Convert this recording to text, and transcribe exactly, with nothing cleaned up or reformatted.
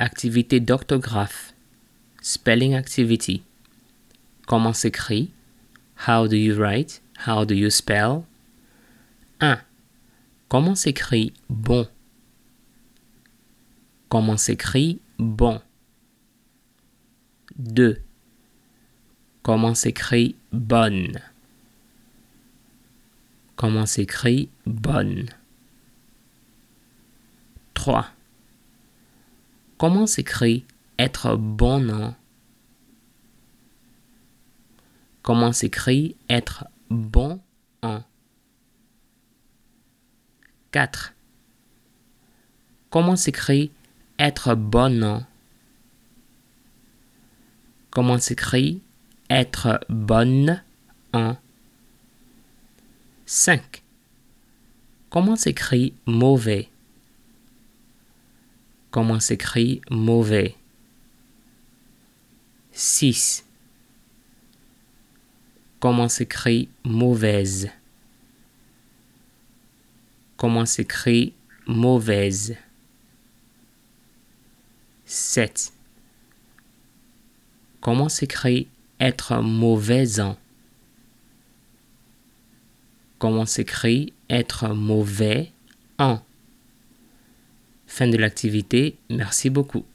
Activité d'orthographe. Spelling activity. Comment s'écrit? How do you write? How do you spell? un. Comment s'écrit bon? Comment s'écrit bon? deux. Comment s'écrit bonne? Comment s'écrit bonne? trois. Comment s'écrit être bon en? Comment s'écrit être bon en? quatre. Comment s'écrit être bon en? Comment s'écrit être bonne en? cinq. Comment s'écrit mauvais? Comment s'écrit mauvais? six. Comment s'écrit mauvaise? Comment s'écrit mauvaise? sept. Comment s'écrit être mauvais en? Comment s'écrit être mauvais en? Fin de l'activité. Merci beaucoup.